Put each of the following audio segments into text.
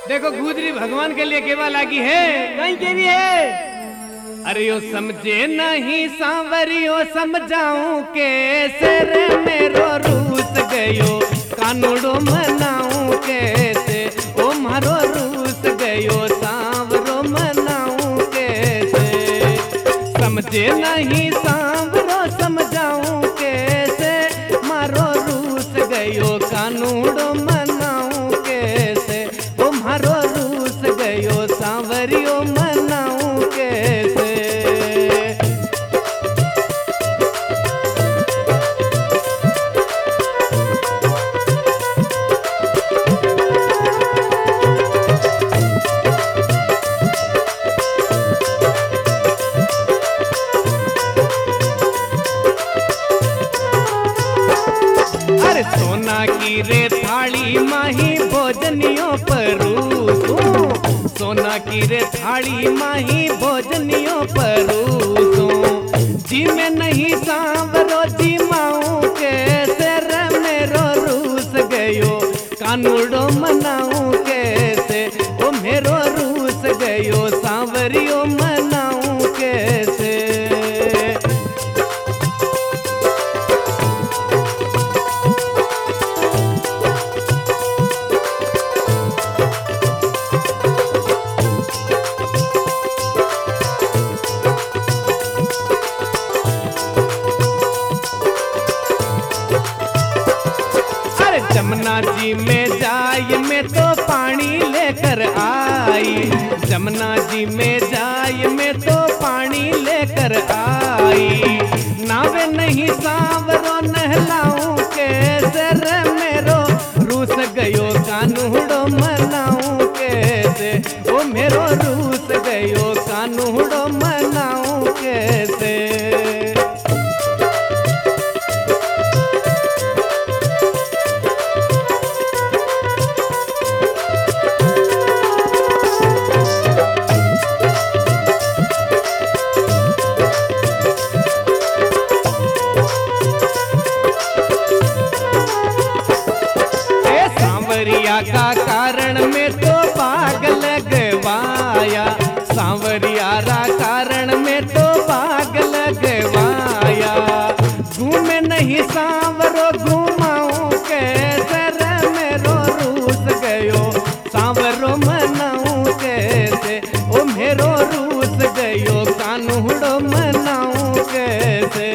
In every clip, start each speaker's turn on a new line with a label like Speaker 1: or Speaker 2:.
Speaker 1: देखो गुजरी भगवान के लिए केवा लागी है
Speaker 2: कहीं के भी है।
Speaker 1: अरे यो समझे नहीं सांवरियो समझाऊं कैसे रे मेरो रूस गयो कानूड़ो मनाऊं कैसे ओ मारो रूस गयो सांवरो मनाऊं कैसे समझे नहीं सांवरो समझाऊं कैसे मारो रूस गयो कानूड़ो मनाऊं कैसे ओ मारो रूस गयो सांवरियो मनाऊं कैसे। अरे सोना की रे थाली माही भोजनियों परूसूं सोना की रे थाली माही भोजनियों परूसूं जी में नहीं सांवरो जी माऊं कैसे रे मेरो रूस गयो कानूड़ो मनाऊं कैसे ओ मेरो रूस गयो सांवरियो मनाऊं कैसे। जमुना जी में जाय में तो पानी लेकर आई जमुना जी में जाय में तो पानी लेकर आई नावे नहीं सांवरो नहलाऊं कैसे रे मेरो रूस गयो कानूड़ो मनाऊं कैसे ओ मेरो रूस गयो कानूड़ो मनाऊं कैसे। सांवरिया का कारण में तो बाग लगवाया सांवरिया रा कारण में तो बाग लगवाया घूमे नहीं सांवरो घुमाऊं कैसे रे मेरो रूस गयो सांवरो मनाऊं कैसे ओ मेरो रूस गयो कानूड़ो मनाऊं कैसे।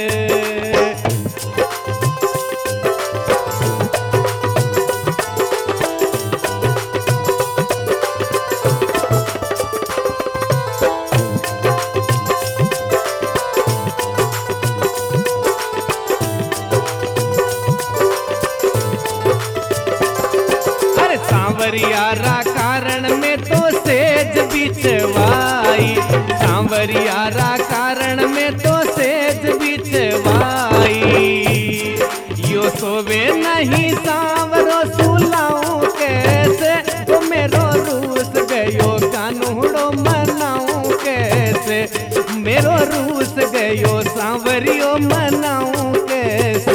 Speaker 1: सांवरिया रा कारण में तो सेज बिचवाई सांवरिया रा कारण में तो सेज बिचवाई यो सोवे नहीं सांवरो सुलाऊं कैसे ओ मेरो रूस गयो कानूड़ो मनाऊं कैसे मेरो रूस गयो सांवरियो मनाऊं कैसे।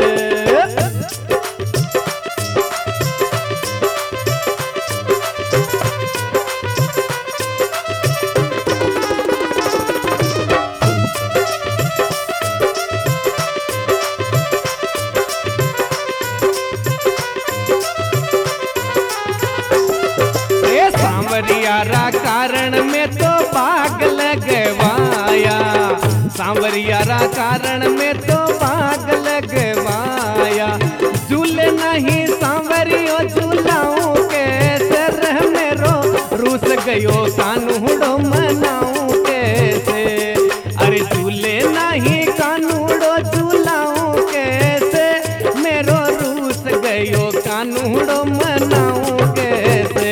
Speaker 1: सांवरिया रा कारण में तो बाग लगवाया सांवरिया रा कारण में तो बाग लगवाया झूले नहीं सांवरियो झूलाऊं कैसे रह मेरो रूस गयो कानूड़ो मनाऊं कैसे अरे झूले नहीं कानूड़ो झूलाऊं कैसे मेरो रूस गयो कानूड़ो मनाऊं कैसे।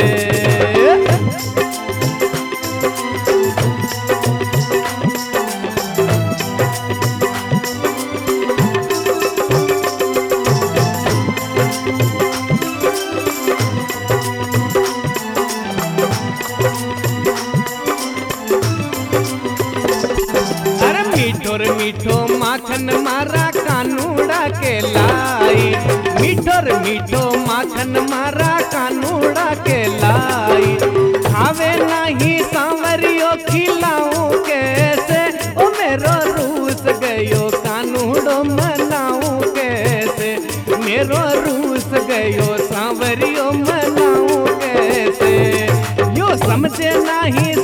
Speaker 1: मीठो माखन मारा कानूड़ा के लाई मीठो मीठो माखन मारा कानूड़ा के लाई। खावे नहीं सांवरियो खिलाऊं कैसे, ओ मेरो रूस गयो कानूड़ो मनाऊं कैसे, मेरो रूस गयो सांवरियो मनाऊं कैसे। यो समझे नहीं